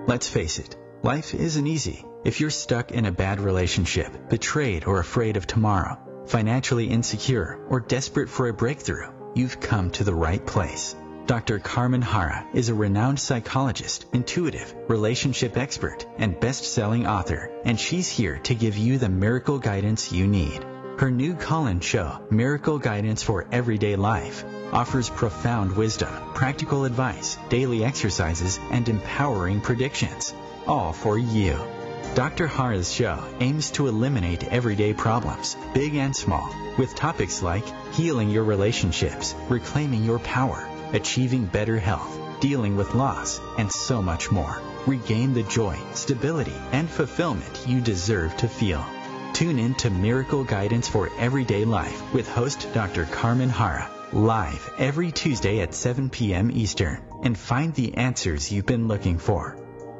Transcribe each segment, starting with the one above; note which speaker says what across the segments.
Speaker 1: Let's face it, life isn't easy. If you're stuck in a bad relationship, betrayed or afraid of tomorrow, financially insecure, or desperate for a breakthrough, you've come to the right place. Dr. Carmen Hara is a renowned psychologist, intuitive, relationship expert, and best-selling author, and she's here to give you the miracle guidance you need. Her new call-in show, Miracle Guidance for Everyday Life, offers profound wisdom, practical advice, daily exercises, and empowering predictions, all for you. Dr. Hara's show aims to eliminate everyday problems, big and small, with topics like healing your relationships, reclaiming your power, achieving better health, dealing with loss, and so much more. Regain the joy, stability, and fulfillment you deserve to feel. Tune in to Miracle Guidance for Everyday Life with host Dr. Carmen Hara, live every Tuesday at 7 p.m. Eastern, and find the answers you've been looking for.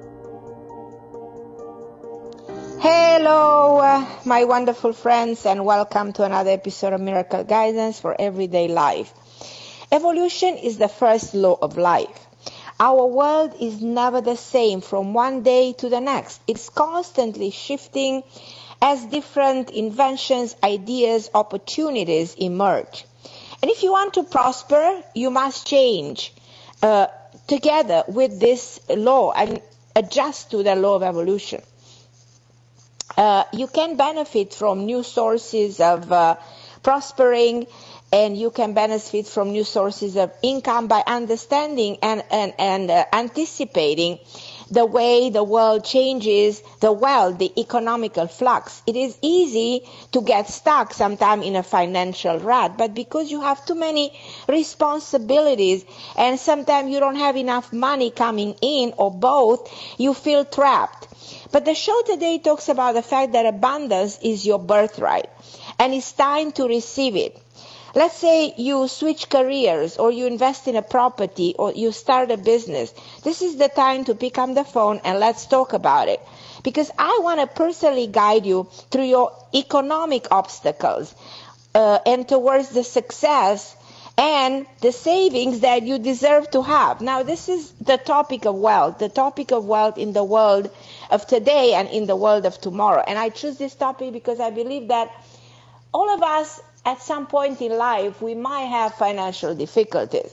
Speaker 2: Hello, my wonderful friends, and welcome to another episode of Miracle Guidance for Everyday Life. Evolution is the first law of life. Our world is never the same from one day to the next. It's constantly shifting as different inventions, ideas, opportunities emerge. And if you want to prosper, you must change together with this law and adjust to the law of evolution. You can benefit from new sources of prospering, and you can benefit from new sources of income by understanding and anticipating the way the world changes, the wealth, the economical flux. It is easy to get stuck sometimes in a financial rut, but because you have too many responsibilities and sometimes you don't have enough money coming in or both, you feel trapped. But the show today talks about the fact that abundance is your birthright and it's time to receive it. Let's say you switch careers or you invest in a property or you start a business. This is the time to pick up the phone and let's talk about it. Because I want to personally guide you through your economic obstacles and towards the success and the savings that you deserve to have. Now, this is the topic of wealth in the world of today and in the world of tomorrow. And I choose this topic because I believe that all of us at some point in life, we might have financial difficulties.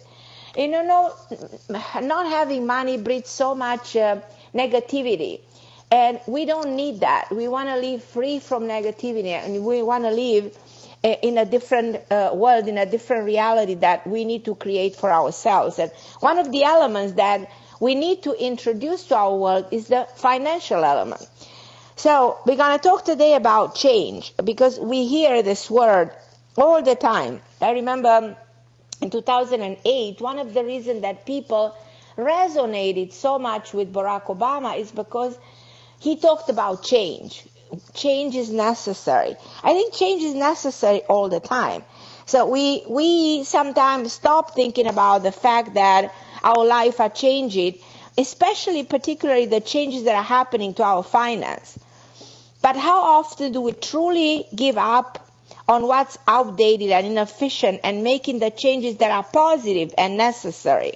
Speaker 2: Not having money breeds so much negativity. And we don't need that. We want to live free from negativity, and we want to live in a different world, in a different reality that we need to create for ourselves. And one of the elements that we need to introduce to our world is the financial element. So we're going to talk today about change, because we hear this word all the time. I remember in 2008, one of the reasons that people resonated so much with Barack Obama is because he talked about change. Change is necessary. I think change is necessary all the time. So we sometimes stop thinking about the fact that our life are changing, particularly the changes that are happening to our finance. But how often do we truly give up on what's outdated and inefficient and making the changes that are positive and necessary?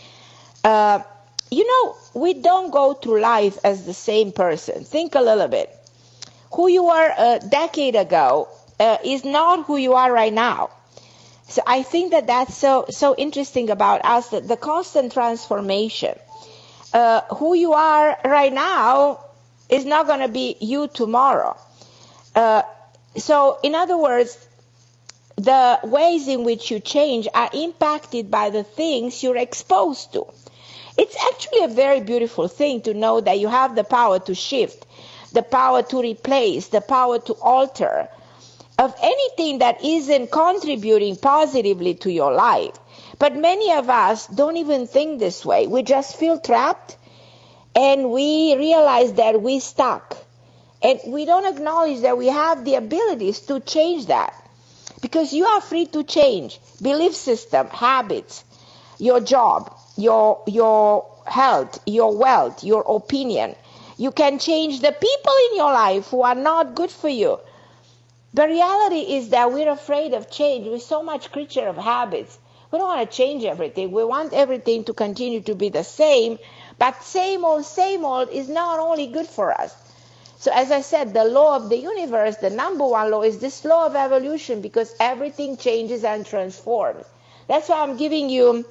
Speaker 2: We don't go through life as the same person. Think a little bit. Who you were a decade ago is not who you are right now. So I think that that's so interesting about us, that the constant transformation. Who you are right now is not going to be you tomorrow. So, in other words, the ways in which you change are impacted by the things you're exposed to. It's actually a very beautiful thing to know that you have the power to shift, the power to replace, the power to alter of anything that isn't contributing positively to your life. But many of us don't even think this way. We just feel trapped and we realize that we're stuck. And we don't acknowledge that we have the abilities to change that. Because you are free to change belief system, habits, your job, your health, your wealth, your opinion. You can change the people in your life who are not good for you. The reality is that we're afraid of change. We're so much creature of habits. We don't want to change everything. We want everything to continue to be the same, but same old is not only good for us. So as I said, the law of the universe, the number one law is this law of evolution, because everything changes and transforms. That's why I'm giving you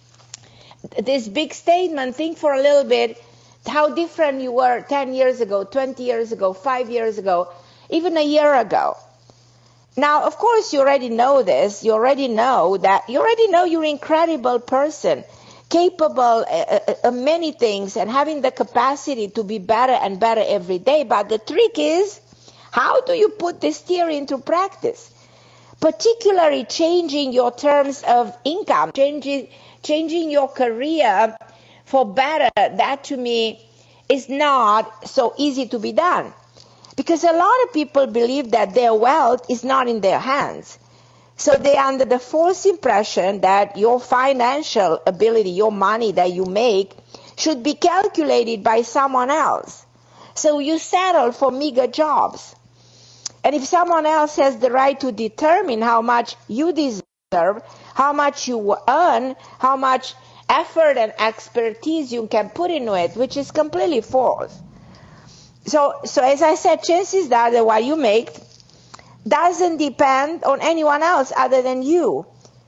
Speaker 2: this big statement. Think for a little bit how different you were 10 years ago, 20 years ago, 5 years ago, even a year ago. Now, of course, you already know this. You already know you're an incredible person, capable of many things and having the capacity to be better and better every day. But the trick is, how do you put this theory into practice? Particularly changing your terms of income, changing your career for better. That to me is not so easy to be done. Because a lot of people believe that their wealth is not in their hands. So they're under the false impression that your financial ability, your money that you make, should be calculated by someone else. So you settle for meager jobs. And if someone else has the right to determine how much you deserve, how much you earn, how much effort and expertise you can put into it, which is completely false. So as I said, chances are that what you make doesn't depend on anyone else other than you.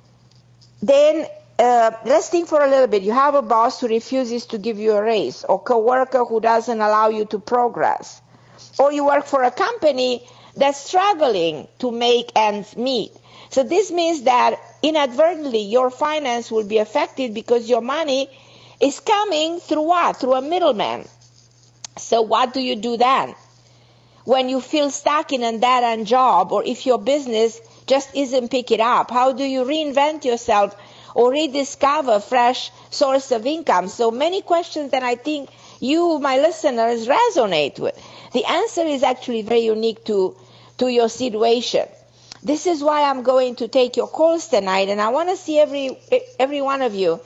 Speaker 2: Then let's think for a little bit. You have a boss who refuses to give you a raise, or coworker who doesn't allow you to progress, or you work for a company that's struggling to make ends meet. So this means that inadvertently your finance will be affected because your money is coming through what? Through a middleman. So what do you do then? When you feel stuck in a dead-end job, or if your business just isn't picking up, how do you reinvent yourself or rediscover fresh source of income? So many questions that I think you, my listeners, resonate with. The answer is actually very unique to your situation. This is why I'm going to take your calls tonight, and I want to see every one of you.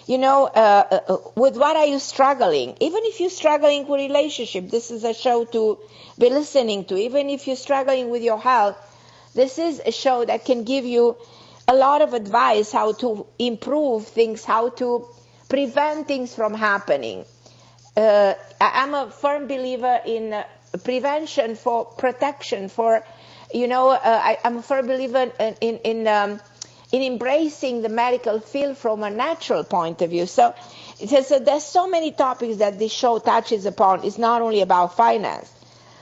Speaker 2: With what are you struggling? Even if you're struggling with relationship, this is a show to be listening to. Even if you're struggling with your health, this is a show that can give you a lot of advice how to improve things, how to prevent things from happening. I'm a firm believer in prevention for protection. I'm a firm believer in embracing the medical field from a natural point of view. So there's so many topics that this show touches upon. It's not only about finance.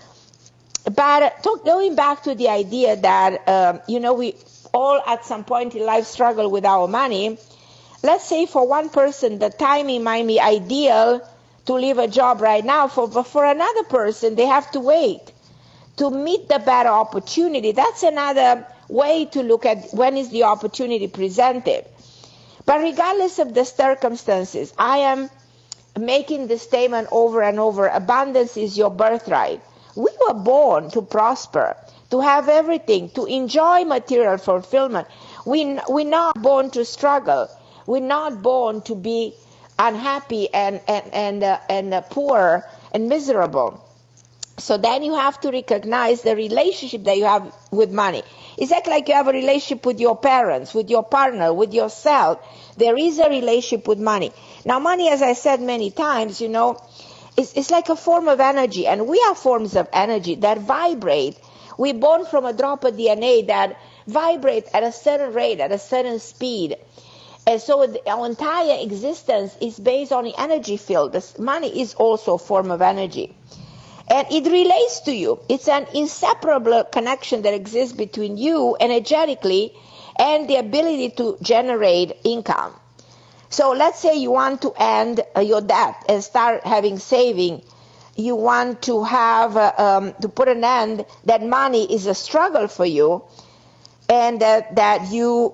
Speaker 2: But going back to the idea that, we all at some point in life struggle with our money. Let's say for one person, the timing might be ideal to leave a job right now. But for another person, they have to wait to meet the better opportunity. That's another way to look at when is the opportunity presented. But regardless of the circumstances, I am making this statement over and over: abundance is your birthright. We were born to prosper, to have everything, to enjoy material fulfillment. We're not born to struggle. We're not born to be unhappy and poor and miserable. So then you have to recognize the relationship that you have with money. It's like you have a relationship with your parents, with your partner, with yourself. There is a relationship with money. Now, money, as I said many times, it's like a form of energy, and we are forms of energy that vibrate. We're born from a drop of DNA that vibrates at a certain rate, at a certain speed. And so our entire existence is based on the energy field. This money is also a form of energy. And it relates to you. It's an inseparable connection that exists between you energetically and the ability to generate income. So let's say you want to end your debt and start having saving. You want to have to put an end that money is a struggle for you, and that you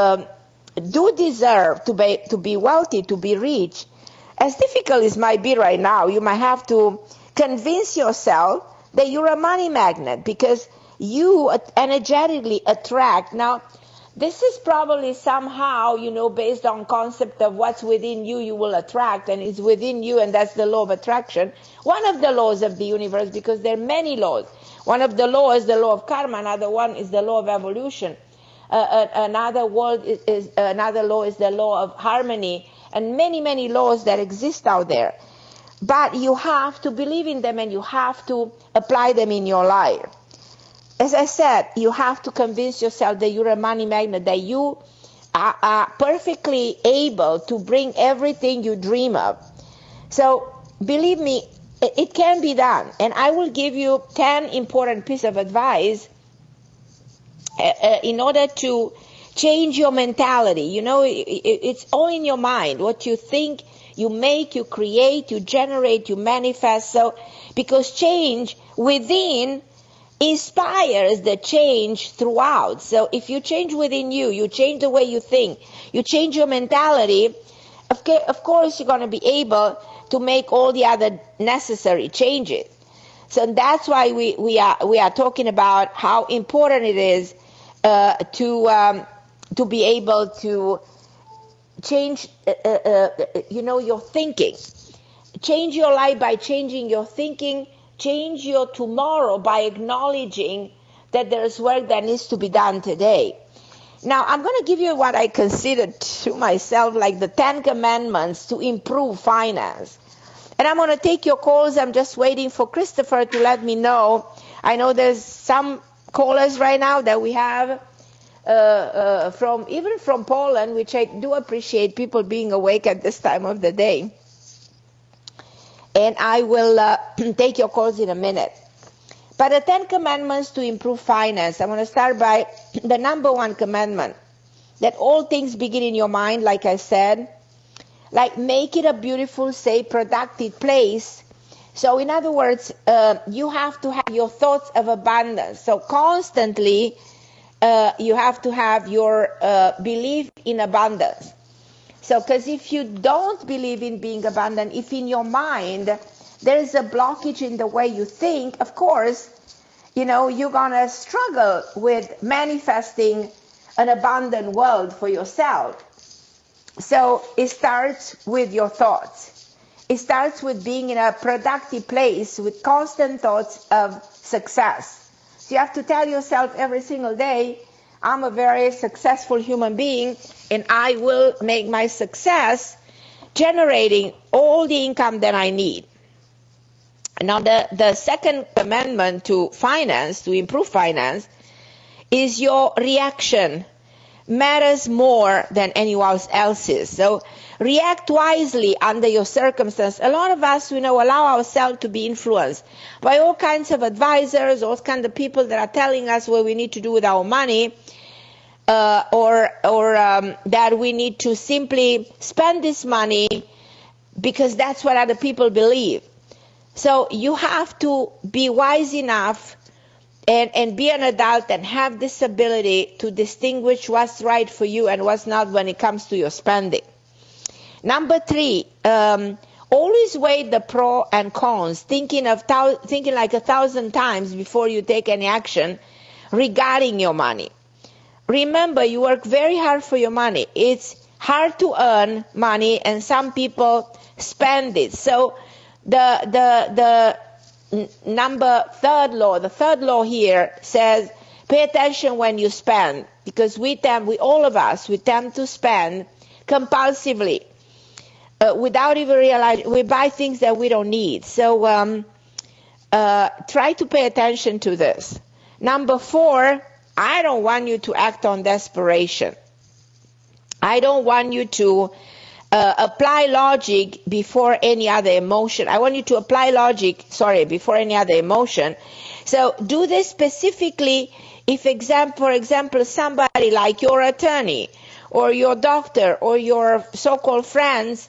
Speaker 2: do deserve to be wealthy, to be rich. As difficult as it might be right now, you might have to convince yourself that you're a money magnet, because you energetically attract. Now, this is probably somehow, based on concept of what's within you, you will attract, and it's within you, and that's the law of attraction. One of the laws of the universe, because there are many laws. One of the laws is the law of karma, another one is the law of evolution. Another law is the law of harmony, and many, many laws that exist out there. But you have to believe in them and you have to apply them in your life. As I said, you have to convince yourself that you're a money magnet, that you are perfectly able to bring everything you dream of. So believe me, it can be done. And I will give you 10 important pieces of advice in order to change your mentality. You know, it's all in your mind. What you think, you make, you create, you generate, you manifest. So, because change within inspires the change throughout. So if you change within you, you change the way you think, you change your mentality, of course you're going to be able to make all the other necessary changes. So that's why we are talking about how important it is to be able to change your thinking. Change your life by changing your thinking. Change your tomorrow by acknowledging that there is work that needs to be done today. Now, I'm going to give you what I consider to myself like the 10 commandments to improve finance. And I'm going to take your calls. I'm just waiting for Christopher to let me know. I know there's some callers right now that we have from Poland, which I do appreciate, people being awake at this time of the day. And I will take your calls in a minute. But the 10 commandments to improve finance, I want to start by the number one commandment, that all things begin in your mind, like I said. Like, make it a beautiful, safe, productive place. So in other words, you have to have your thoughts of abundance. So constantly, you have to have your belief in abundance. So, because if you don't believe in being abundant, if in your mind there is a blockage in the way you think, of course, you're going to struggle with manifesting an abundant world for yourself. So it starts with your thoughts. It starts with being in a productive place with constant thoughts of success. So you have to tell yourself every single day, I'm a very successful human being, and I will make my success generating all the income that I need. Now, the second commandment to finance, to improve finance, is your reaction matters more than anyone else's. So react wisely under your circumstance. A lot of us, allow ourselves to be influenced by all kinds of advisors, all kinds of people that are telling us what we need to do with our money, or that we need to simply spend this money because that's what other people believe. So you have to be wise enough and be an adult and have this ability to distinguish what's right for you and what's not when it comes to your spending. Number 3, always weigh the pro and cons, thinking like 1,000 times before you take any action regarding your money. Remember, you work very hard for your money. It's hard to earn money, and some people spend it. So the third law here says, pay attention when you spend, because all of us tend to spend compulsively without even realizing. We buy things that we don't need. So try to pay attention to this. Number 4, I don't want you to act on desperation. I don't want you to apply logic before any other emotion. I want you to apply logic, before any other emotion. So do this specifically if, for example, somebody like your attorney or your doctor or your so-called friends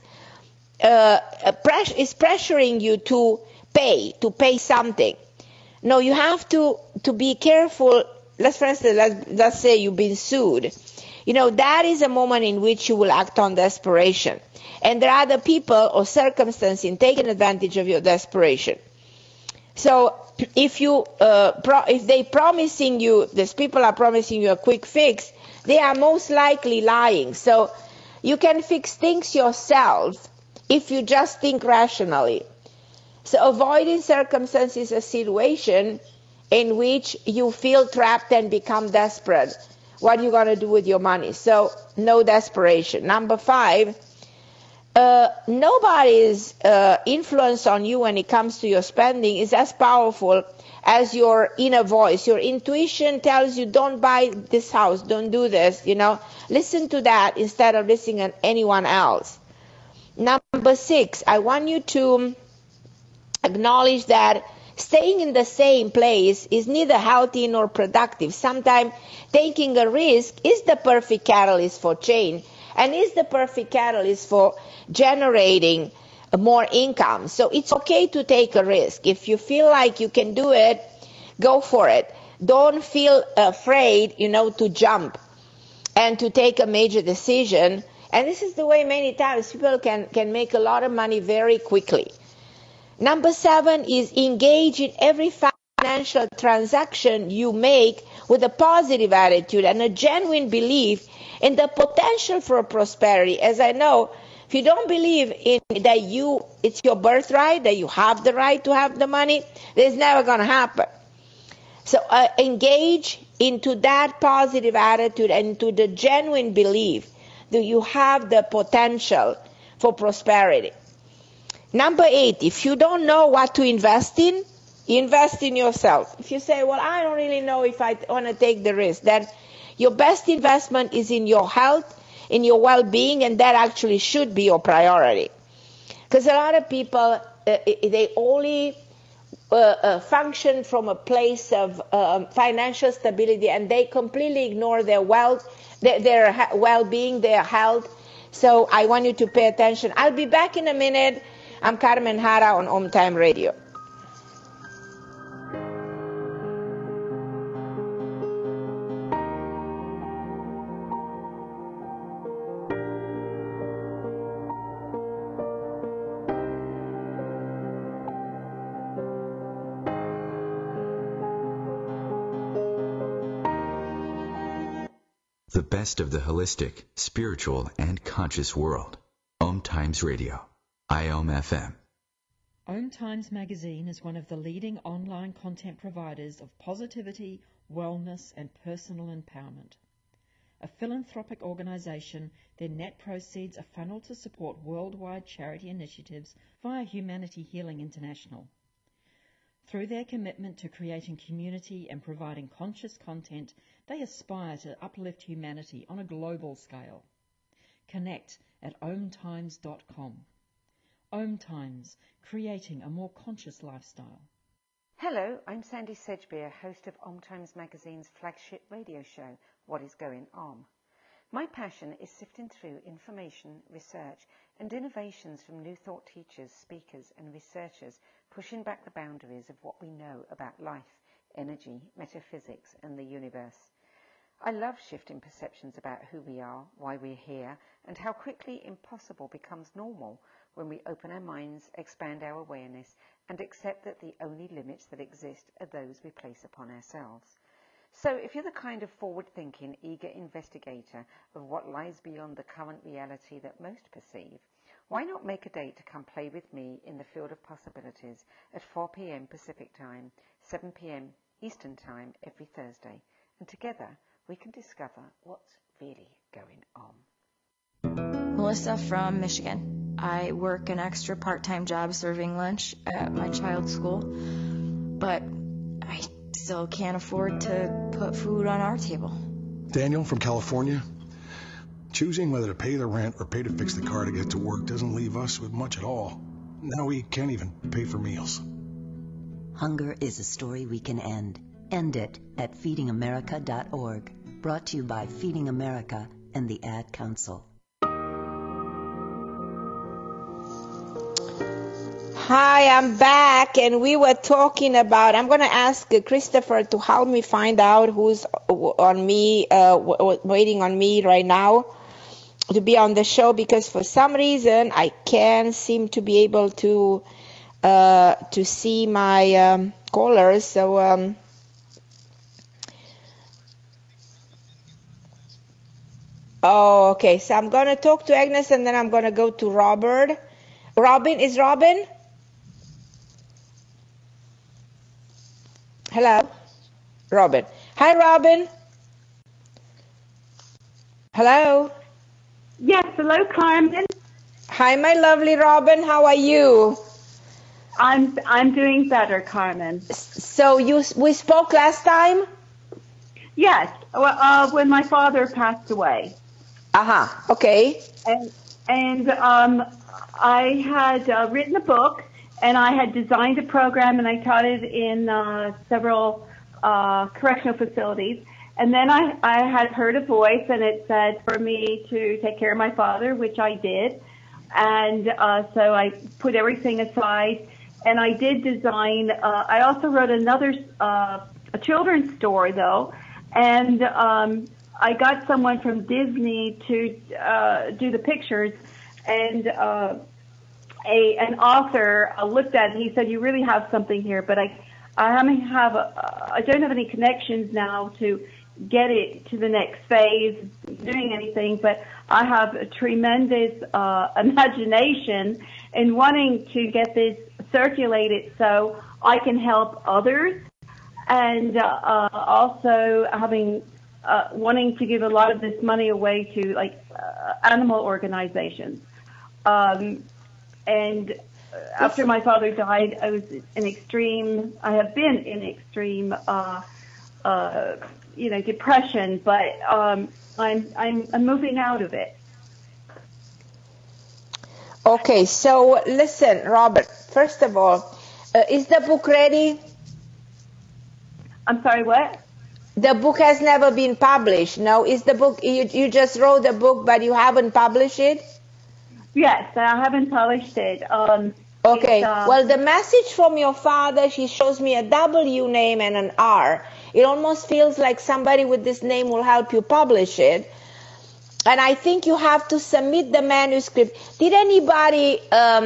Speaker 2: is pressuring you to pay something. No, you have to be careful. Let's say you've been sued. That is a moment in which you will act on desperation. And there are other people or circumstances taking advantage of your desperation. So if these people are promising you a quick fix, they are most likely lying. So you can fix things yourself if you just think rationally. So avoiding circumstances a situation in which you feel trapped and become desperate. what you're going to do with your money. So no desperation. Number 5, nobody's influence on you when it comes to your spending is as powerful as your inner voice. Your intuition tells you, don't buy this house, don't do this, Listen to that instead of listening to anyone else. Number 6, I want you to acknowledge that staying in the same place is neither healthy nor productive. Sometimes taking a risk is the perfect catalyst for change and is the perfect catalyst for generating more income. So it's okay to take a risk. If you feel like you can do it, go for it. Don't feel afraid, to jump and to take a major decision. And this is the way many times people can make a lot of money very quickly. Number 7 is engage in every financial transaction you make with a positive attitude and a genuine belief in the potential for prosperity. As I know, if you don't believe in that it's your birthright, that you have the right to have the money, it's never going to happen. So engage into that positive attitude and into the genuine belief that you have the potential for prosperity. Number 8, if you don't know what to invest in yourself. If you say, well, I don't really know if I want to take the risk, then your best investment is in your health, in your well-being, and that actually should be your priority. Because a lot of people, they only function from a place of financial stability, and they completely ignore their wealth, their well-being, their health. So I want you to pay attention. I'll be back in a minute. I'm Carmen Jara on Home Time Radio.
Speaker 1: The best of the holistic, spiritual, and conscious world. Om Times Radio. IOM FM.
Speaker 3: Om Times Magazine is one of the leading online content providers of positivity, wellness, and personal empowerment. A philanthropic organization, their net proceeds are funneled to support worldwide charity initiatives via Humanity Healing International. Through their commitment to creating community and providing conscious content, they aspire to uplift humanity on a global scale. Connect at omtimes.com. Om Times, creating a more conscious lifestyle.
Speaker 4: Hello, I'm Sandy Sedgbeer, host of Om Times Magazine's flagship radio show, What is Going On. My passion is sifting through information, research, and innovations from new thought teachers, speakers, and researchers pushing back the boundaries of what we know about life, energy, metaphysics, and the universe. I love shifting perceptions about who we are, why we're here, and how quickly impossible becomes normal when we open our minds, expand our awareness, and accept that the only limits that exist are those we place upon ourselves. So if you're the kind of forward-thinking, eager investigator of what lies beyond the current reality that most perceive, why not make a date to come play with me in the field of possibilities at 4 p.m. Pacific Time, 7 p.m. Eastern Time every Thursday, and together we can discover what's really going on.
Speaker 5: Melissa from Michigan. I work an extra part-time job serving lunch at my child's school, but I still can't afford to put food on our table.
Speaker 6: Daniel from California. Choosing whether to pay the rent or pay to fix the car to get to work doesn't leave us with much at all. Now we can't even pay for meals.
Speaker 7: Hunger is a story we can end. End it at feedingamerica.org. Brought to you by Feeding America and the Ad Council.
Speaker 2: Hi, I'm back, and we were talking about, I'm going to ask Christopher to help me find out who's on me, waiting on me right now to be on the show, because for some reason I can't seem to be able to see my callers. So oh, okay. So I'm going to talk to Agnes, and then I'm going to go to Robert. Robin, is Robin? Hello? Robin. Hi, Robin. Hello?
Speaker 8: Yes, hello, Carmen.
Speaker 2: Hi, my lovely Robin. How are you?
Speaker 8: I'm doing better, Carmen.
Speaker 2: So we spoke last time?
Speaker 8: Yes, when my father passed away.
Speaker 2: Okay.
Speaker 8: And I had written a book, and I had designed a program, and I taught it in several correctional facilities. And then I had heard a voice, and it said for me to take care of my father, which I did. And so I put everything aside, and I did design. I also wrote another a children's story, though, and I got someone from Disney to do the pictures, and an author looked at it and he said, "You really have something here," but I don't have any connections now to get it to the next phase, doing anything, but I have a tremendous imagination in wanting to get this circulated so I can help others, and also wanting to give a lot of this money away to animal organizations. And after my father died, I have been in extreme depression, but I'm moving out of it.
Speaker 2: Okay, so listen, Robert, first of all, is the book ready?
Speaker 8: I'm sorry, what?
Speaker 2: The book has never been published. No, is the book, you just wrote the book, but you haven't published it?
Speaker 8: Yes, I haven't published it.
Speaker 2: Okay, well, the message from your father, she shows me a W name and an R. It almost feels like somebody with this name will help you publish it. And I think you have to submit the manuscript. Did anybody,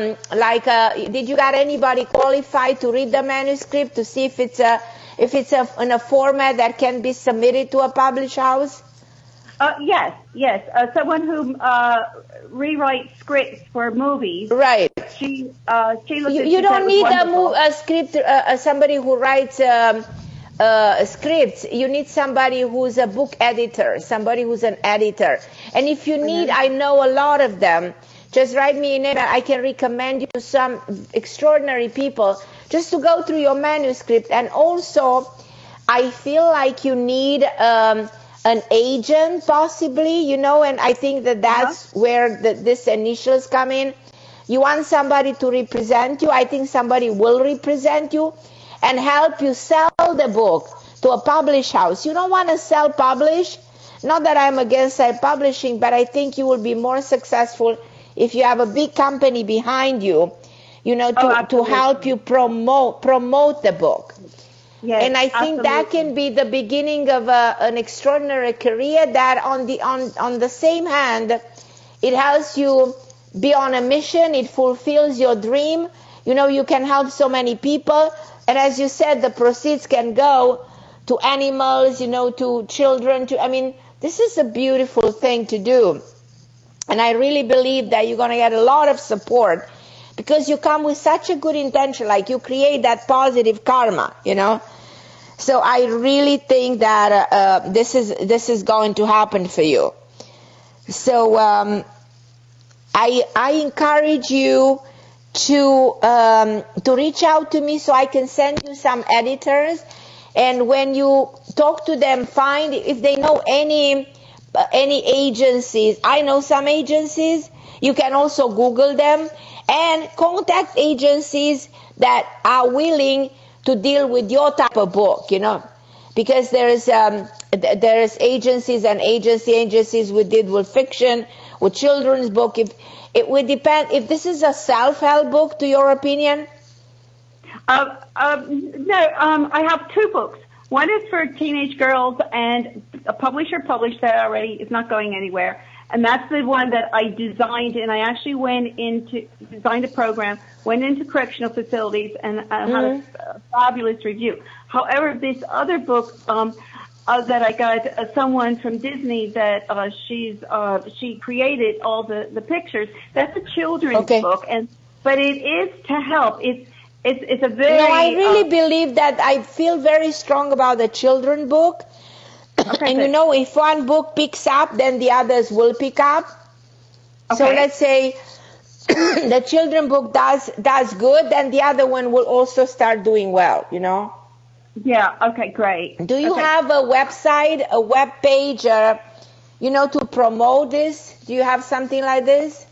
Speaker 2: did you got anybody qualified to read the manuscript to see if it's in a format that can be submitted to a published house?
Speaker 8: Yes. Someone who rewrites scripts for movies.
Speaker 2: Right.
Speaker 8: She looked at it.
Speaker 2: You don't need a script, somebody who writes scripts. You need somebody who's a book editor, somebody who's an editor. And if you need, I know a lot of them. Just write me an email. I can recommend you to some extraordinary people just to go through your manuscript. And also, I feel like you need an agent possibly, and I think that's where this initials come in. You want somebody to represent you. I think somebody will represent you and help you sell the book to a publish house. You don't want to self-publish. Not that I'm against self-publishing, but I think you will be more successful if you have a big company behind you, to help you promote the book.
Speaker 8: Yes,
Speaker 2: and I think that can be the beginning of an extraordinary career that on the same hand, it helps you be on a mission. It fulfills your dream. You can help so many people. And as you said, the proceeds can go to animals, to children. This is a beautiful thing to do. And I really believe that you're going to get a lot of support because you come with such a good intention, like you create that positive karma, So I really think that this is going to happen for you. So I encourage you to reach out to me so I can send you some editors. And when you talk to them, find if they know any agencies. I know some agencies. You can also Google them and contact agencies that are willing to deal with your type of book, because there's agencies and agencies we did with fiction, with children's book. It would depend if this is a self-help book, to your opinion.
Speaker 8: No, I have two books. One is for teenage girls, and a publisher published that already. It's not going anywhere. And that's the one that I designed, and I actually designed a program, went into correctional facilities, and had a fabulous review. However, this other book that I got someone from Disney that she created all the pictures. That's a children's book, but it is to help. It's a very.
Speaker 2: No, I really believe that. I feel very strong about the children book.
Speaker 8: Okay,
Speaker 2: And if one book picks up, then the others will pick up.
Speaker 8: Okay.
Speaker 2: So let's say the children book does good, then the other one will also start doing well,
Speaker 8: Yeah, okay, great.
Speaker 2: Do you have a website, a web page, to promote this? Do you have something like this?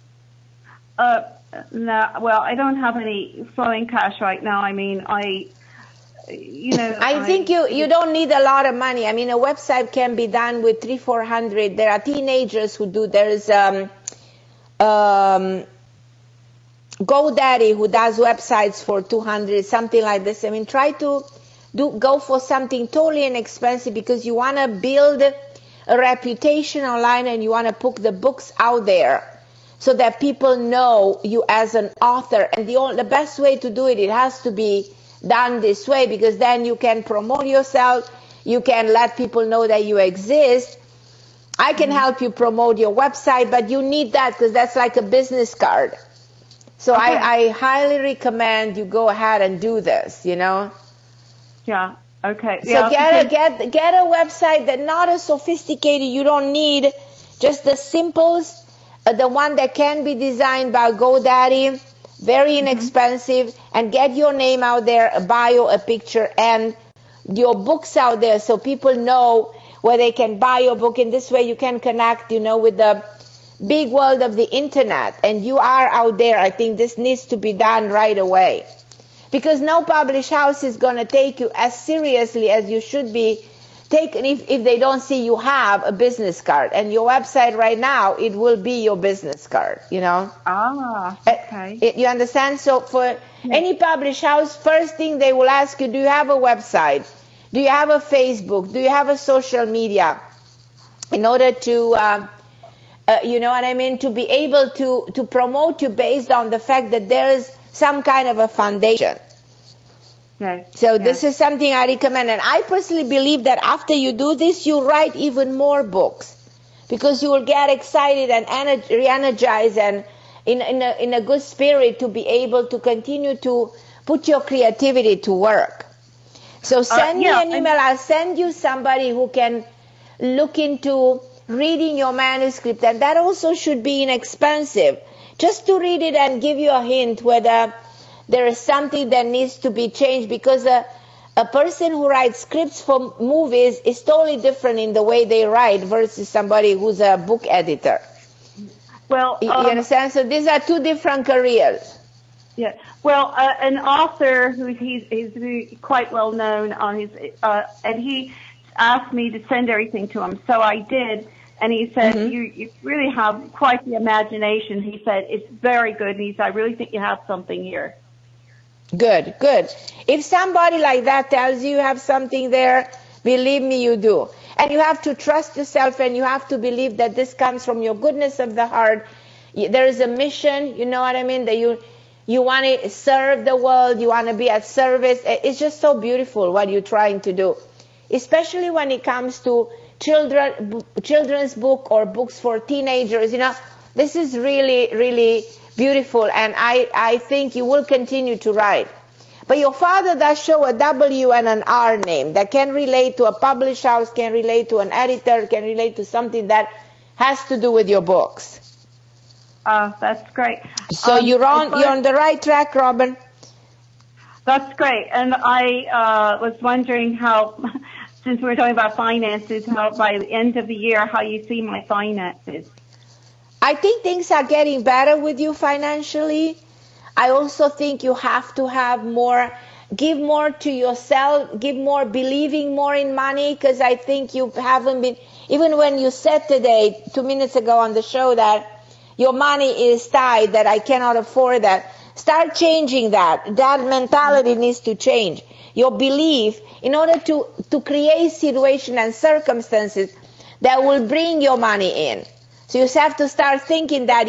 Speaker 8: No, well, I don't have any flowing cash right now. I mean, I
Speaker 2: think you don't need a lot of money. I mean, a website can be done with $300-400. There are teenagers who do. There's GoDaddy who does websites for $200, something like this. I mean, try to go for something totally inexpensive because you want to build a reputation online and you want to put the books out there so that people know you as an author. And the best way to do it, it has to be done this way, because then you can promote yourself, you can let people know that you exist. I can help you promote your website, but you need that because that's like a business card. So
Speaker 8: Okay.
Speaker 2: I highly recommend you go ahead and do this,
Speaker 8: Yeah. Okay.
Speaker 2: So
Speaker 8: Yeah,
Speaker 2: get a website that not as sophisticated. You don't need just the simples, the one that can be designed by GoDaddy, very inexpensive, and get your name out there, a bio, a picture, and your books out there so people know where they can buy your book. In this way you can connect, with the big world of the internet, and you are out there. I think this needs to be done right away. Because no published house is going to take you as seriously as you should be taken if they don't see you have a business card. And your website right now, it will be your business card,
Speaker 8: Ah, okay.
Speaker 2: You understand? So for any published house, first thing they will ask you, do you have a website? Do you have a Facebook? Do you have a social media? In order to, to be able to promote you based on the fact that there is some kind of a foundation.
Speaker 8: Okay.
Speaker 2: So this is something I recommend. And I personally believe that after you do this, you write even more books because you will get excited and re-energized and in a good spirit to be able to continue to put your creativity to work. So send me an email. I'll send you somebody who can look into reading your manuscript. And that also should be inexpensive. Just to read it and give you a hint whether there is something that needs to be changed, because a person who writes scripts for movies is totally different in the way they write versus somebody who's a book editor.
Speaker 8: Well,
Speaker 2: you understand? So these are two different careers.
Speaker 8: Yeah. Well, an author he's quite well known on his, and he asked me to send everything to him, so I did. And he said, you really have quite the imagination. He said, it's very good. And he said, I really think you have something here.
Speaker 2: Good. If somebody like that tells you have something there, believe me, you do. And you have to trust yourself, and you have to believe that this comes from your goodness of the heart. There is a mission, you know what I mean, that you want to serve the world, you want to be at service. It's just so beautiful what you're trying to do, especially when it comes to children's book or books for teenagers. This is really, really beautiful, and I think you will continue to write. But your father does show a W and an R name that can relate to a published house, can relate to an editor, can relate to something that has to do with your books.
Speaker 8: That's great.
Speaker 2: So you're on the right track, Robin.
Speaker 8: That's great. And I was wondering how, since we're talking about finances, how by the end of the year, how you see my finances.
Speaker 2: I think things are getting better with you financially. I also think you have to have more, give more to yourself, give more, believing more in money, because I think you haven't been, even when you said today, 2 minutes ago on the show, that your money is tight, that I cannot afford that. Start changing that. That mentality needs to change. Your belief, in order to create situation and circumstances that will bring your money in. So you have to start thinking that,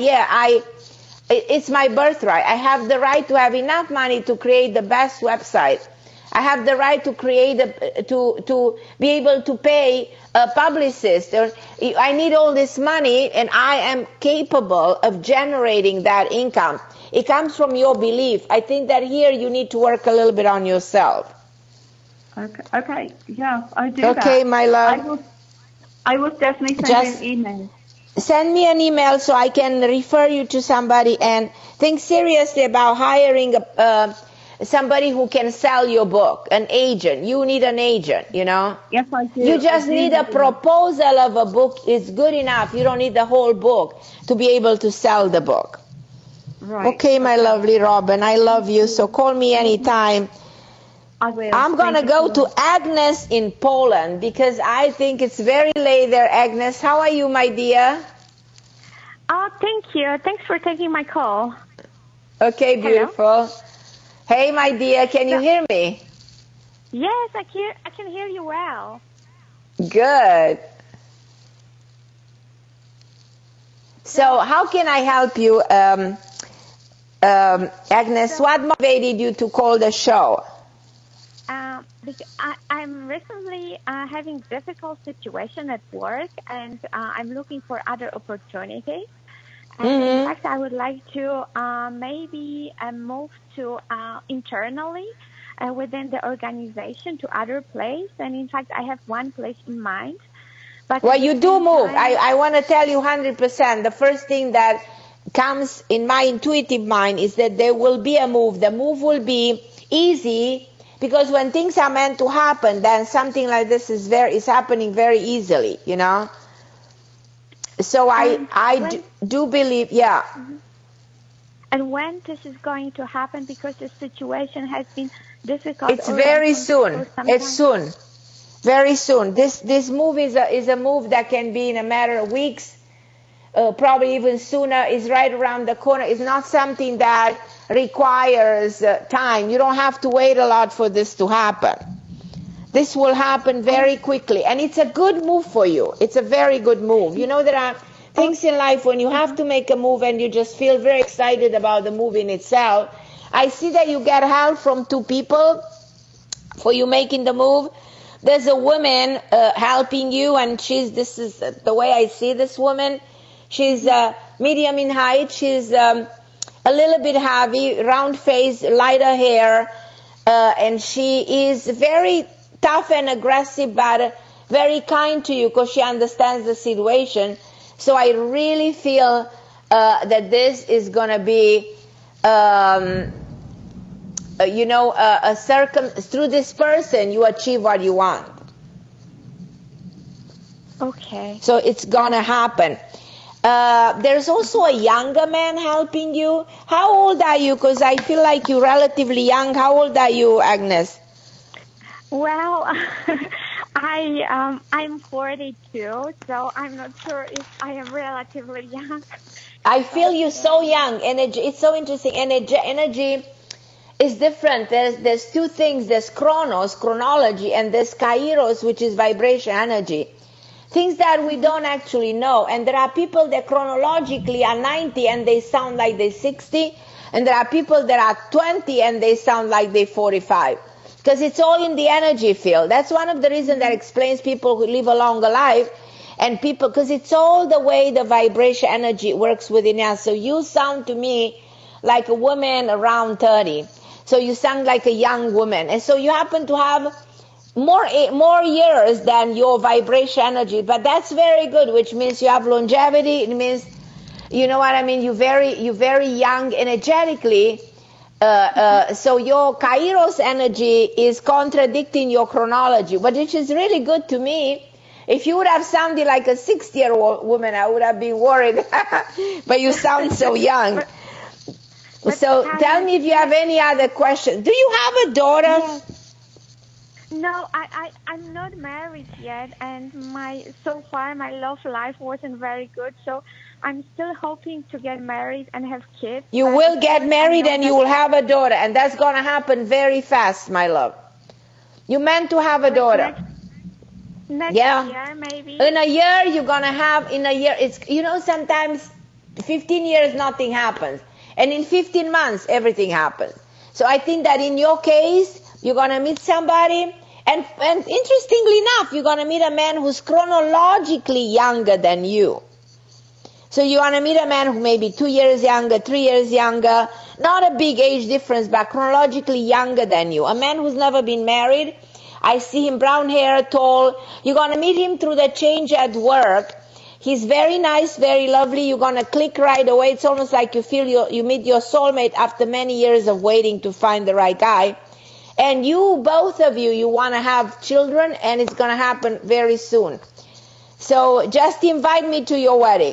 Speaker 2: it's my birthright. I have the right to have enough money to create the best website. I have the right to create to be able to pay a publicist. I need all this money, and I am capable of generating that income. It comes from your belief. I think that here you need to work a little bit on yourself.
Speaker 8: Okay. Yeah, I do
Speaker 2: Okay,
Speaker 8: that.
Speaker 2: my love.
Speaker 8: I will definitely send you an email.
Speaker 2: Send me an email so I can refer you to somebody, and think seriously about hiring somebody who can sell your book, an agent. You need an agent, you know?
Speaker 8: Yes, I do.
Speaker 2: You just need a proposal of a book. It's good enough. You don't need the whole book to be able to sell the book.
Speaker 8: Right.
Speaker 2: Okay, my lovely Robin. I love you, so call me anytime.
Speaker 8: I will.
Speaker 2: I'm going to go to Agnes in Poland because I think it's very late there, Agnes. How are you, my dear?
Speaker 9: Thank you. Thanks for taking my call.
Speaker 2: Okay, beautiful. Hello? Hey, my dear, can you hear me?
Speaker 9: Yes, I can hear you well.
Speaker 2: Good. So how can I help you, Agnes? What motivated you to call the show?
Speaker 9: Because I'm recently having difficult situation at work, and I'm looking for other opportunities. And in fact, I would like to maybe move to internally within the organization to other place. And in fact, I have one place in mind. But
Speaker 2: well, you do move. I want to tell you 100%. The first thing that comes in my intuitive mind is that there will be a move. The move will be easy because when things are meant to happen, then something like this is happening very easily, you know. So I do believe, yeah.
Speaker 9: And when this is going to happen, because the situation has been difficult.
Speaker 2: It's very soon. It's soon. Very soon. This move is a move that can be in a matter of weeks, probably even sooner. Is right around the corner. It's not something that requires time. You don't have to wait a lot for this to happen. This will happen very quickly, and it's a good move for you. It's a very good move. You know, there are things in life when you have to make a move and you just feel very excited about the move in itself. I see that you get help from two people for you making the move. There's a woman helping you, and this is the way I see this woman. She's medium in height. She's a little bit heavy, round face, lighter hair, and she is very tough and aggressive, but very kind to you because she understands the situation. So I really feel that this is going to be, through this person you achieve what you want.
Speaker 9: Okay.
Speaker 2: So it's going to happen. There's also a younger man helping you. How old are you? Because I feel like you're relatively young. How old are you, Agnes?
Speaker 9: Well, I'm 42, so I'm not sure if I am relatively young.
Speaker 2: I feel you so young. Energy. It's so interesting. Energy is different. There's two things. There's chronology, and there's kairos, which is vibration energy. Things that we don't actually know. And there are people that chronologically are 90 and they sound like they're 60. And there are people that are 20 and they sound like they're 45. Because it's all in the energy field. That's one of the reasons that explains people who live a longer life. And people, because it's all the way the vibration energy works within us. So you sound to me like a woman around 30. So you sound like a young woman. And so you happen to have more years than your vibration energy. But that's very good, which means you have longevity. It means, you know what I mean? You're very young energetically. So your kairos energy is contradicting your chronology, but which is really good to me. If you would have sounded like a 60-year-old woman, I would have been worried. But you sound so young. So tell me if you have any other questions. Do you have a daughter?
Speaker 9: Yes. No, I'm not married yet, and so far my love life wasn't very good. So I'm still hoping to get married and have kids.
Speaker 2: You will get married and you will have a daughter, and that's going to happen very fast, my love. You meant to have a daughter.
Speaker 9: Next year, maybe.
Speaker 2: In a year, you're going to have, sometimes 15 years, nothing happens. And in 15 months, everything happens. So I think that in your case, you're going to meet somebody, and interestingly enough, you're going to meet a man who's chronologically younger than you. So you want to meet a man who may be 2 years younger, 3 years younger, not a big age difference, but chronologically younger than you. A man who's never been married, I see him brown hair, tall. You're going to meet him through the change at work. He's very nice, very lovely. You're going to click right away. It's almost like you feel you meet your soulmate after many years of waiting to find the right guy. And you, both of you, you want to have children, and it's going to happen very soon. So just invite me to your wedding.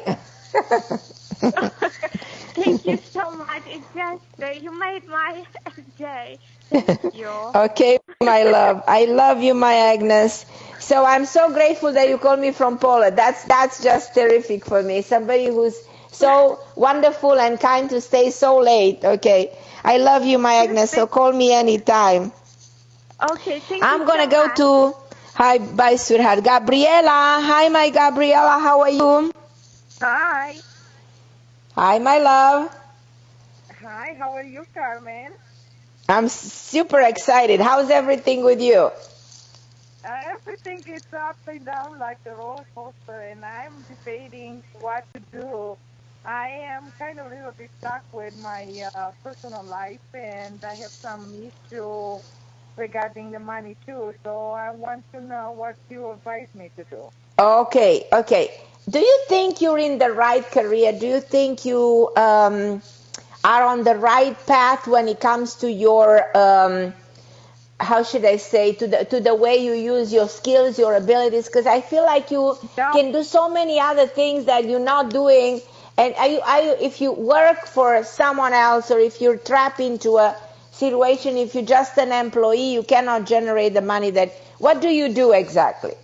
Speaker 9: Thank you so much. It's just, you made my day. Thank you.
Speaker 2: Okay, my love. I love you, my Agnes. So I'm so grateful that you called me from Poland. That's just terrific for me. Somebody who's so wonderful and kind to stay so late. Okay. I love you, my Agnes, so call me anytime.
Speaker 9: Okay, thank you.
Speaker 2: I'm going to go to, hi, bye, sweetheart. Gabriela. Hi, my Gabriela. How are you?
Speaker 10: Hi.
Speaker 2: Hi, my love.
Speaker 10: Hi, how are you, Carmen?
Speaker 2: I'm super excited. How's everything with you?
Speaker 10: Everything is up and down like a roller coaster, and I'm debating what to do. I am kind of a little bit stuck with my personal life, and I have some issue regarding the money too. So I want to know what you advise me to do.
Speaker 2: Okay. Do you think you're in the right career? Do you think you are on the right path when it comes to your, how should I say, to the way you use your skills, your abilities? Because I feel like you can do so many other things that you're not doing. And if you work for someone else, or if you're trapped into a situation, if you're just an employee, you cannot generate the money what do you do exactly?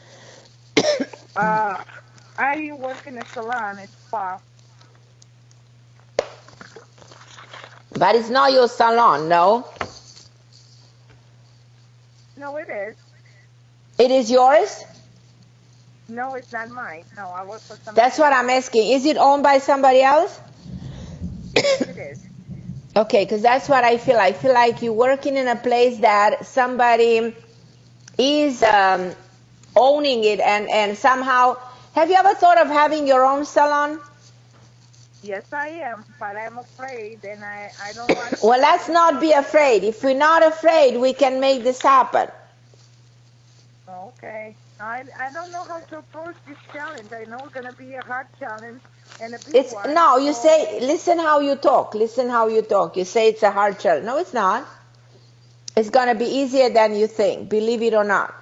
Speaker 10: I work in a salon, it's spa.
Speaker 2: But it's not your salon, no?
Speaker 10: No, it is.
Speaker 2: It is yours?
Speaker 10: No, it's not mine. No, I work for somebody.
Speaker 2: That's what I'm asking. Is it owned by somebody else?
Speaker 10: Yes, it is.
Speaker 2: Okay, because that's what I feel. I feel like you're working in a place that somebody is owning it, and somehow. Have you ever thought of having your own salon?
Speaker 10: Yes, I am, but I'm afraid, and I don't want to.
Speaker 2: Well, let's not be afraid. If we're not afraid, we can make this happen.
Speaker 10: Okay. I don't know how to approach this challenge. I know it's going to be a hard challenge and a big one.
Speaker 2: No, you say, listen how you talk. Listen how you talk. You say it's a hard challenge. No, it's not. It's going to be easier than you think, believe it or not.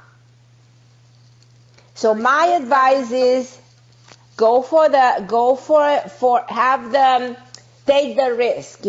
Speaker 2: So my advice is take the risk,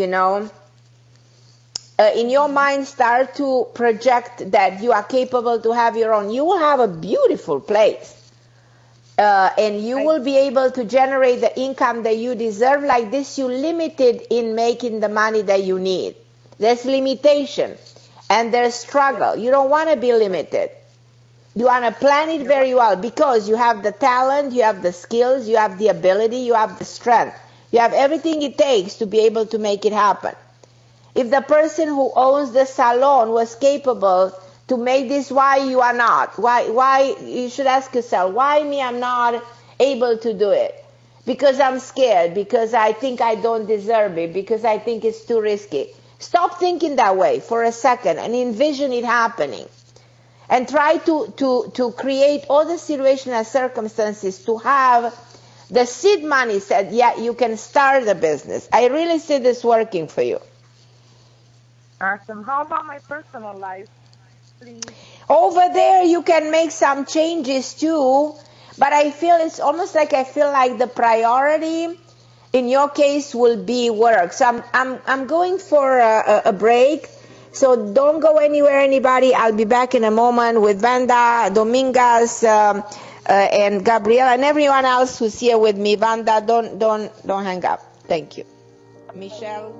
Speaker 2: in your mind, start to project that you are capable to have your own. You will have a beautiful place. And you will be able to generate the income that you deserve. Like this, you're limited in making the money that you need. There's limitation and there's struggle. You don't want to be limited. You want to plan it very well because you have the talent, you have the skills, you have the ability, you have the strength. You have everything it takes to be able to make it happen. If the person who owns the salon was capable to make this, why you are not? Why you should ask yourself, why me? I'm not able to do it. Because I'm scared, because I think I don't deserve it, because I think it's too risky. Stop thinking that way for a second and envision it happening. And try to create all the situations and circumstances to have the seed money said, yeah, you can start a business. I really see this working for you.
Speaker 10: Awesome. How about my personal life, please?
Speaker 2: Over there, you can make some changes too, but I feel it's almost like the priority in your case will be work. So I'm going for a break. So don't go anywhere, anybody. I'll be back in a moment with Vanda, Dominguez, and Gabriela, and everyone else who's here with me. Vanda, don't hang up. Thank you. Michelle.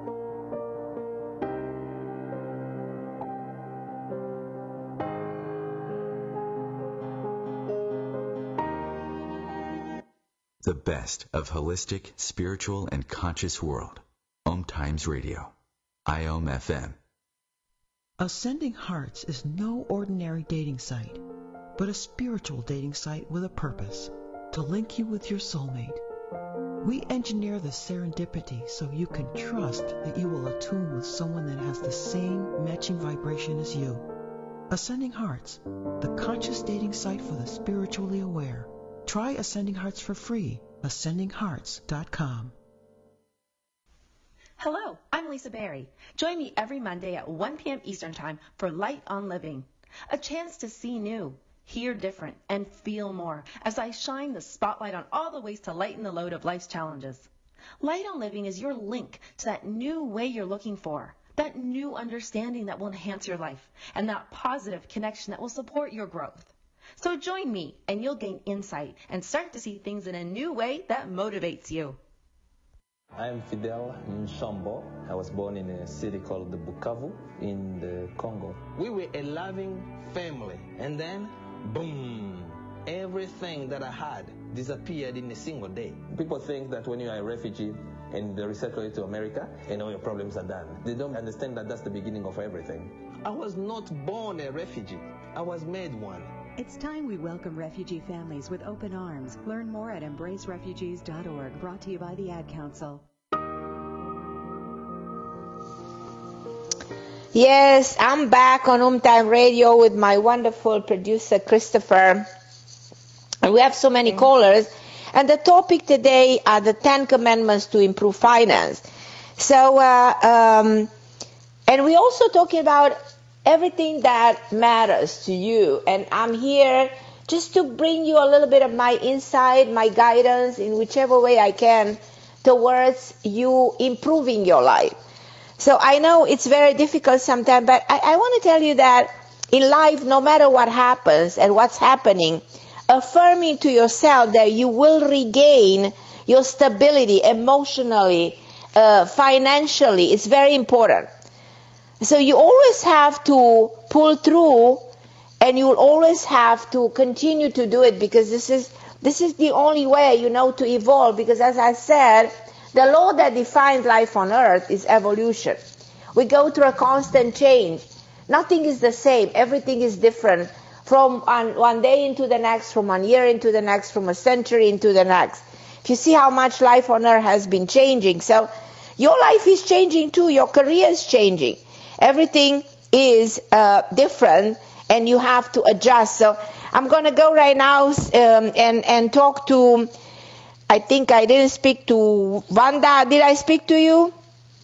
Speaker 1: The best of holistic, spiritual, and conscious world. Om Times Radio. IOM FM.
Speaker 11: Ascending Hearts is no ordinary dating site, but a spiritual dating site with a purpose, to link you with your soulmate. We engineer the serendipity so you can trust that you will attune with someone that has the same matching vibration as you. Ascending Hearts, the conscious dating site for the spiritually aware. Try Ascending Hearts for free. AscendingHearts.com.
Speaker 12: Hello, I'm Lisa Berry. Join me every Monday at 1 p.m. Eastern Time for Light on Living, a chance to see new, hear different, and feel more as I shine the spotlight on all the ways to lighten the load of life's challenges. Light on Living is your link to that new way you're looking for, that new understanding that will enhance your life, and that positive connection that will support your growth. So join me, and you'll gain insight and start to see things in a new way that motivates you.
Speaker 13: I am Fidel Nsombo. I was born in a city called the Bukavu in the Congo. We were a loving family, and then, boom, everything that I had disappeared in a single day. People think that when you are a refugee and they resettle you to America, and all your problems are done. They don't understand that that's the beginning of everything. I was not born a refugee. I was made one.
Speaker 14: It's time we welcome refugee families with open arms. Learn more at embracerefugees.org, brought to you by the Ad Council.
Speaker 2: Yes, I'm back on Time Radio with my wonderful producer, Christopher. And we have so many callers. And the topic today are the 10 Commandments to improve finance. So, and we're also talking about everything that matters to you. And I'm here just to bring you a little bit of my insight, my guidance in whichever way I can towards you improving your life. So I know it's very difficult sometimes, but I want to tell you that in life, no matter what happens and what's happening, affirming to yourself that you will regain your stability emotionally, financially, is very important. So you always have to pull through, and you'll always have to continue to do it, because this is the only way, to evolve. Because as I said, the law that defines life on earth is evolution. We go through a constant change. Nothing is the same. Everything is different from one day into the next, from 1 year into the next, from a century into the next. If you see how much life on earth has been changing. So your life is changing too. Your career is changing. Everything is different, and you have to adjust. So I'm going to go right now and talk to, I think I didn't speak to Wanda. Did I speak to you?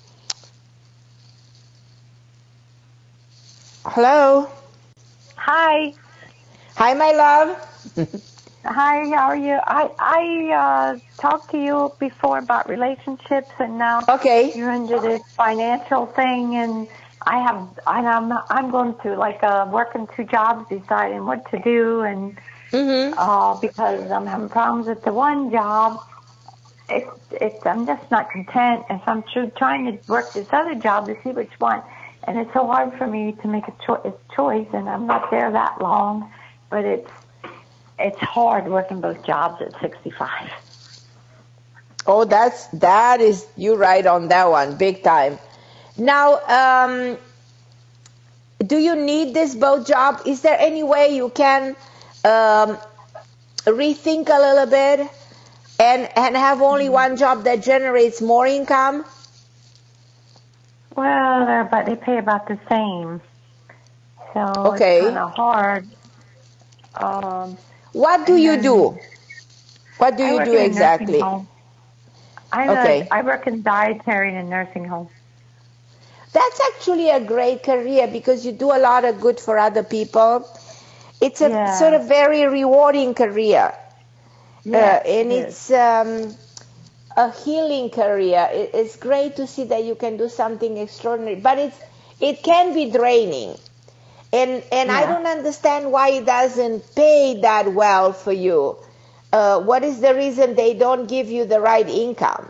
Speaker 2: Hello?
Speaker 15: Hi.
Speaker 2: Hi, my love.
Speaker 15: Hi, how are you? I talked to you before about relationships, and now you're into this financial thing, and I'm going through working 2 jobs, deciding what to do, and because I'm having problems with the one job, I'm just not content, and so I'm trying to work this other job to see which one, and it's so hard for me to make a choice, and I'm not there that long, but it's hard working both jobs at 65.
Speaker 2: Oh, that is, you're right on that one, big time. Now, do you need this both job? Is there any way you can rethink a little bit and have only one job that generates more income?
Speaker 15: Well, but they pay about the same, so it's kind of hard.
Speaker 2: What do you do? What do you do exactly?
Speaker 15: I work in dietary in a nursing home.
Speaker 2: That's actually a great career, because you do a lot of good for other people. It's a sort of very rewarding career. And it's a healing career. It's great to see that you can do something extraordinary, but it can be draining. And I don't understand why it doesn't pay that well for you. What is the reason they don't give you the right income?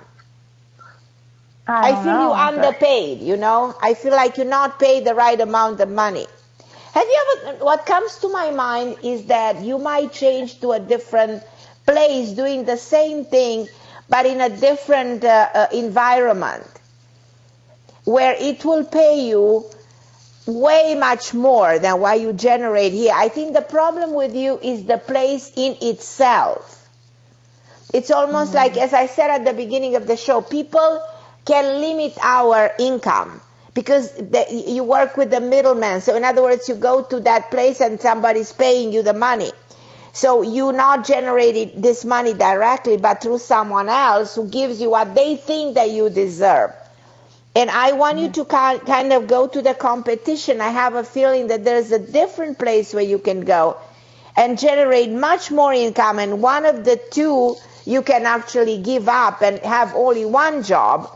Speaker 2: I feel you underpaid, I feel like you're not paid the right amount of money. What comes to my mind is that you might change to a different place doing the same thing, but in a different environment, where it will pay you way much more than what you generate here. I think the problem with you is the place in itself. It's almost like, as I said at the beginning of the show, people can limit our income because you work with the middleman. So in other words, you go to that place and somebody's paying you the money. So you not generating this money directly, but through someone else who gives you what they think that you deserve. And I want you to kind of go to the competition. I have a feeling that there's a different place where you can go and generate much more income. And one of the two you can actually give up and have only one job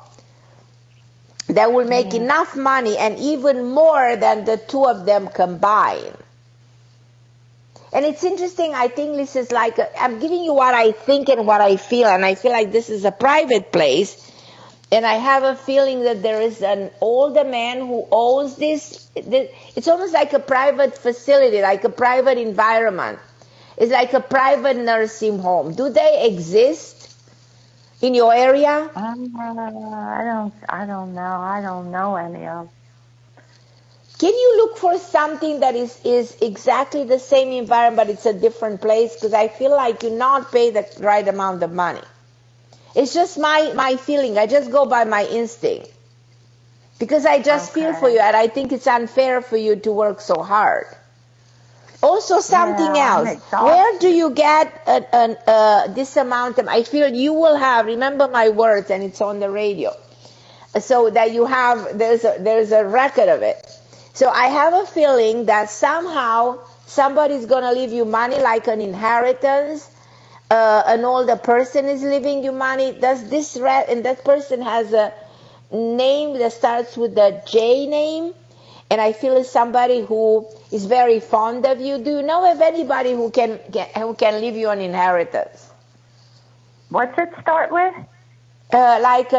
Speaker 2: that will make enough money and even more than the two of them combined. And it's interesting, I think this is like, I'm giving you what I think and what I feel, and I feel like this is a private place, and I have a feeling that there is an older man who owns this. It's almost like a private facility, like a private environment. It's like a private nursing home. Do they exist in your area?
Speaker 15: I don't know. I don't know any of them.
Speaker 2: Can you look for something that is exactly the same environment, but it's a different place? Because I feel like you not pay the right amount of money. It's just my feeling. I just go by my instinct. Because I just feel for you, and I think it's unfair for you to work so hard. Also, something else. Where do you get this amount of, I feel you will have, remember my words, and it's on the radio, so that you have, there's a record of it. So I have a feeling that somehow somebody's going to leave you money, like an inheritance. An older person is leaving you money. And that person has a name that starts with the J name. And I feel it's somebody who is very fond of you. Do you know of anybody who can leave you an inheritance?
Speaker 15: What's it start with?
Speaker 2: Like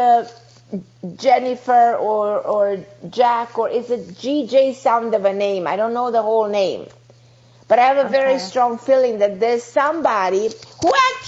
Speaker 2: Jennifer or Jack, or is it GJ sound of a name? I don't know the whole name. But I have a very strong feeling that there's somebody who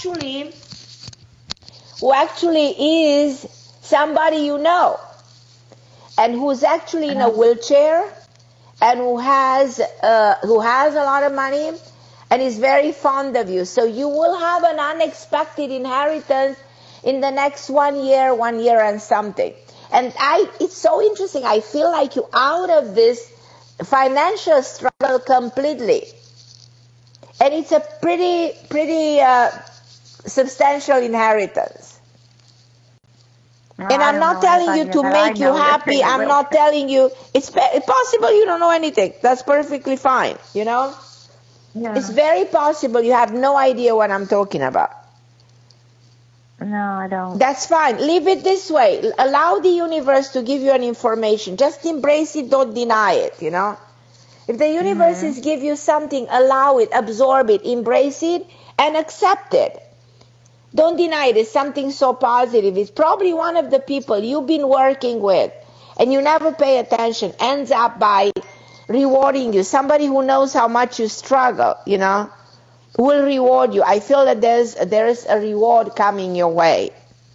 Speaker 2: actually is somebody you know, and who's actually in a wheelchair, and who has a lot of money, and is very fond of you. So you will have an unexpected inheritance in the next 1 year and something. And it's so interesting. I feel like you're out of this financial struggle completely. And it's a pretty substantial inheritance. No, and I'm not telling you to make you happy. I'm not telling you, it's possible you don't know anything. That's perfectly fine, you know? Yeah. It's very possible you have no idea what I'm talking about.
Speaker 15: No, I don't.
Speaker 2: That's fine. Leave it this way. Allow the universe to give you an information. Just embrace it, don't deny it, you know? If the universe is give you something, allow it, absorb it, embrace it, and accept it. Don't deny it. It's something so positive. It's probably one of the people you've been working with, and you never pay attention, ends up by rewarding you. Somebody who knows how much you struggle, you know, will reward you. I feel that there is a reward coming your way.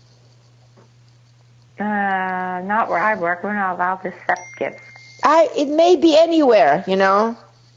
Speaker 15: Not where I work. We're not allowed to accept gifts.
Speaker 2: It may be anywhere, you know.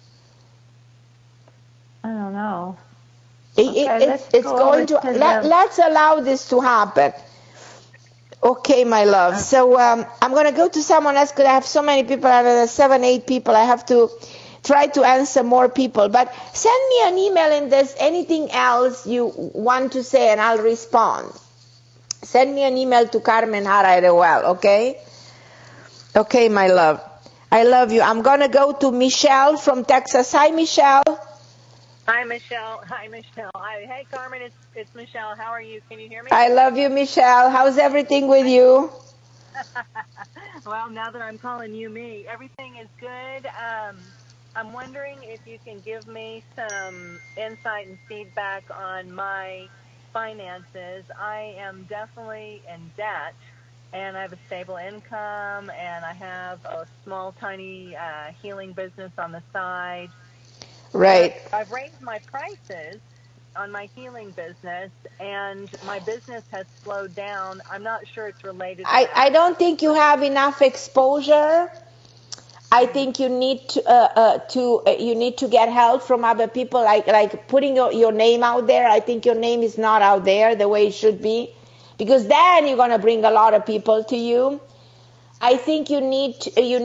Speaker 15: I don't know.
Speaker 2: Let's allow this to happen. Okay, my love. So I'm going to go to someone else because I have so many people. I have 7, 8 people. I have to try to answer more people. But send me an email if there's anything else you want to say, and I'll respond. Send me an email to Carmen Jara Rewell, okay? Okay, my love. I love you. I'm going to go to Michelle from Texas. Hi, Michelle.
Speaker 16: Hi, Michelle. Hey, Carmen, it's Michelle. How are you? Can you hear me?
Speaker 2: I love you, Michelle. How's everything with you?
Speaker 16: Well, now that I'm calling you me, everything is good. I'm wondering if you can give me some insight and feedback on my finances. I am definitely in debt, and I have a stable income, and I have a small, tiny healing business on the side.
Speaker 2: Right.
Speaker 16: I've raised my prices on my healing business, and my business has slowed down. I'm not sure it's related to
Speaker 2: I don't think you have enough exposure. I think you need to get help from other people, like putting your name out there. I think your name is not out there the way it should be, because then you're going to bring a lot of people to you. I think you need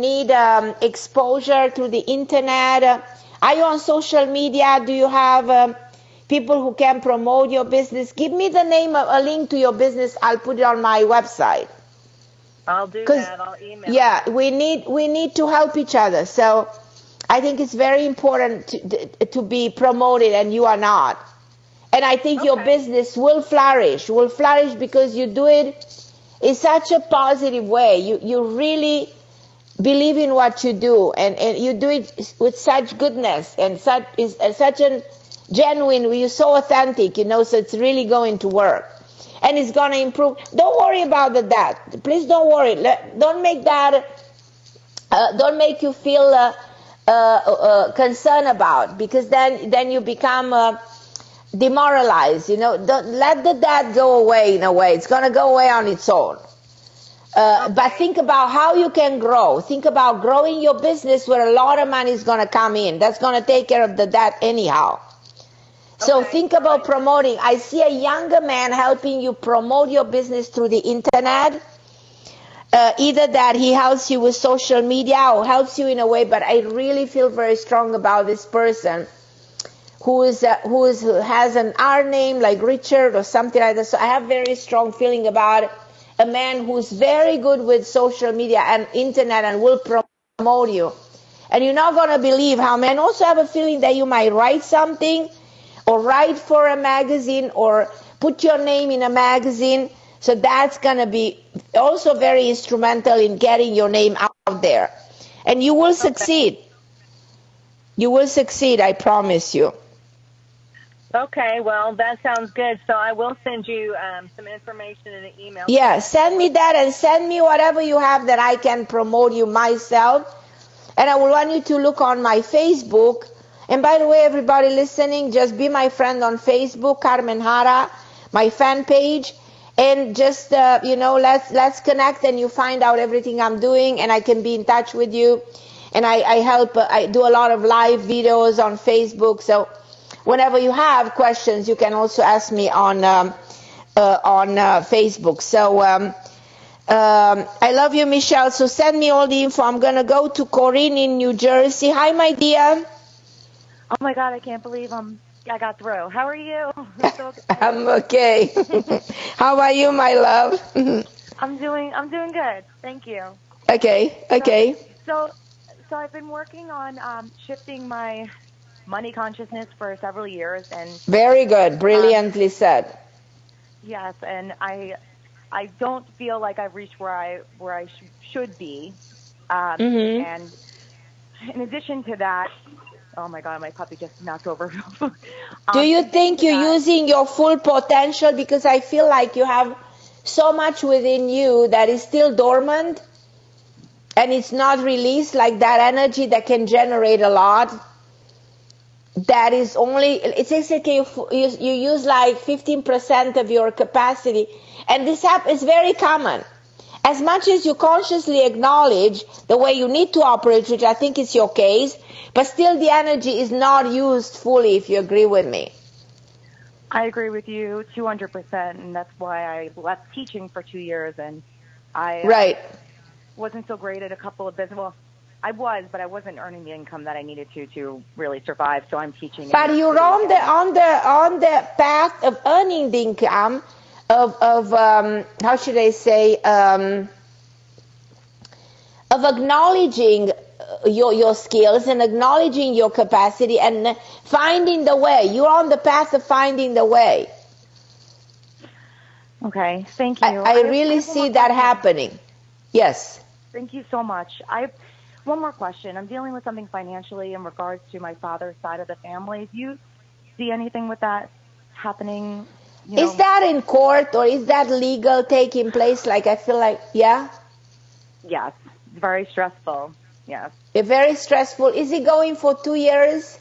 Speaker 2: exposure through the internet. Are you on social media? Do you have people who can promote your business? Give me the name of a link to your business. I'll put it on my website.
Speaker 16: I'll do that. I'll email.
Speaker 2: Yeah, we need to help each other. So I think it's very important to be promoted, and you are not. And I think your business will flourish because you do it in such a positive way. You really believe in what you do, and you do it with such goodness and such a genuine. You're so authentic, so it's really going to work. And it's going to improve. Don't worry about that. Please don't worry. Don't make that, don't make you feel concerned about, because then you become demoralized. Don't let the debt go away in a way. It's going to go away on its own. But think about how you can grow. Think about growing your business where a lot of money is going to come in. That's going to take care of the debt anyhow. So think about promoting. I see a younger man helping you promote your business through the internet. Either that he helps you with social media or helps you in a way, but I really feel very strong about this person who has an R name like Richard or something like that. So I have very strong feeling about a man who's very good with social media and internet and will promote you. And you're not going to believe how many. And also have a feeling that you might write something, or write for a magazine, or put your name in a magazine. So that's going to be also very instrumental in getting your name out there. And you will succeed. You will succeed, I promise you.
Speaker 16: Okay, well, that sounds good. So I will send you some information in an email.
Speaker 2: Yeah, send me that, and send me whatever you have that I can promote you myself. And I will want you to look on my Facebook. And by the way, everybody listening, just be my friend on Facebook, Carmen Jara, my fan page. And just, let's connect, and you find out everything I'm doing, and I can be in touch with you. And I help, I do a lot of live videos on Facebook. So whenever you have questions, you can also ask me on Facebook. So I love you, Michelle. So send me all the info. I'm going to go to Corinne in New Jersey. Hi, my dear.
Speaker 17: Oh, my God, I can't believe I got through. How are you?
Speaker 2: I'm okay. How are you, my love?
Speaker 17: I'm doing good. Thank you.
Speaker 2: Okay.
Speaker 17: So I've been working on shifting my money consciousness for several years, and
Speaker 2: very good, brilliantly said.
Speaker 17: Yes, and I don't feel like I've reached where I should be. And in addition to that, oh my God, my puppy just knocked over.
Speaker 2: Do you think you're using your full potential? Because I feel like you have so much within you that is still dormant and it's not released, like that energy that can generate a lot. That is only, it's basically you use like 15% of your capacity. And this is very common. As much as you consciously acknowledge the way you need to operate, which I think is your case, but still the energy is not used fully, if you agree with me.
Speaker 17: I agree with you 200%, and that's why I left teaching for 2 years, and I wasn't so great at a couple of business. Well, I was, but I wasn't earning the income that I needed to really survive, so I'm teaching.
Speaker 2: But you're on the path of earning the income, of how should I say, of acknowledging your skills and acknowledging your capacity and finding the way. You're on the path of finding the way.
Speaker 17: Okay, thank you.
Speaker 2: I really see that happening. Yes.
Speaker 17: Thank you so much. One more question. I'm dealing with something financially in regards to my father's side of the family. Do you see anything with that happening?
Speaker 2: Is that in court, or is that legal taking place? Like, I feel like, yeah?
Speaker 17: Yes. It's very stressful. Yes.
Speaker 2: Very stressful. Is it going for 2 years?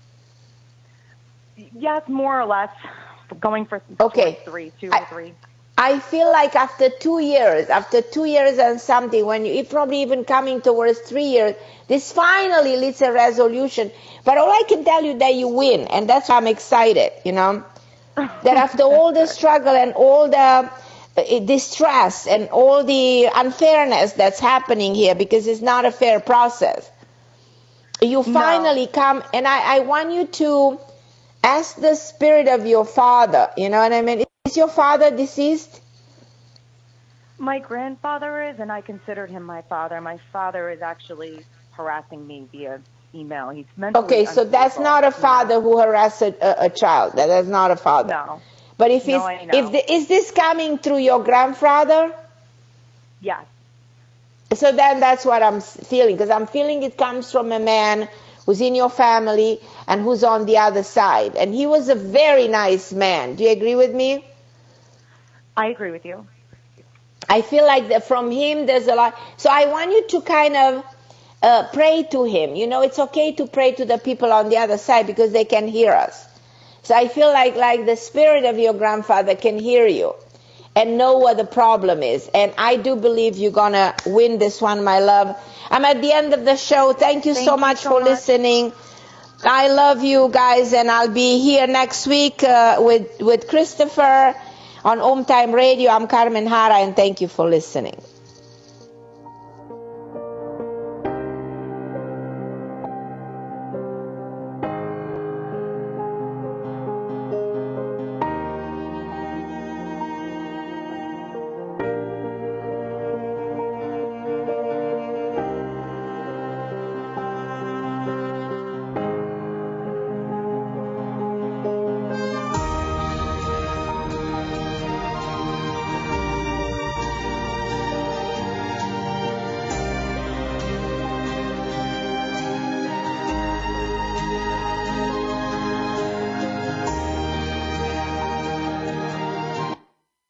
Speaker 17: Yes, more or less. Going for 2 or 3.
Speaker 2: I feel like after 2 years and something, when it's probably even coming towards 3 years, this finally leads a resolution. But all I can tell you that you win, and that's why I'm excited, that after all the struggle and all the distress and all the unfairness that's happening here, because it's not a fair process. You finally come, and I want you to ask the spirit of your father, you know what I mean? Is your father deceased?
Speaker 17: My grandfather is, and I considered him my father. My father is actually harassing me via email. He's mentally
Speaker 2: Okay, so that's not a father who harasses a child. That's not a father.
Speaker 17: No.
Speaker 2: But if is this coming through your grandfather?
Speaker 17: Yes.
Speaker 2: So then that's what I'm feeling, because I'm feeling it comes from a man who's in your family and who's on the other side. And he was a very nice man. Do you agree with me?
Speaker 17: I agree with you.
Speaker 2: I feel like from him there's a lot. So I want you to kind of pray to him. You know, it's okay to pray to the people on the other side because they can hear us. So I feel like the spirit of your grandfather can hear you and know what the problem is. And I do believe you're going to win this one, my love. I'm at the end of the show. Thank you so much for listening. I love you guys, and I'll be here next week with Christopher on Home Time Radio. I'm Carmen Hara, and thank you for listening.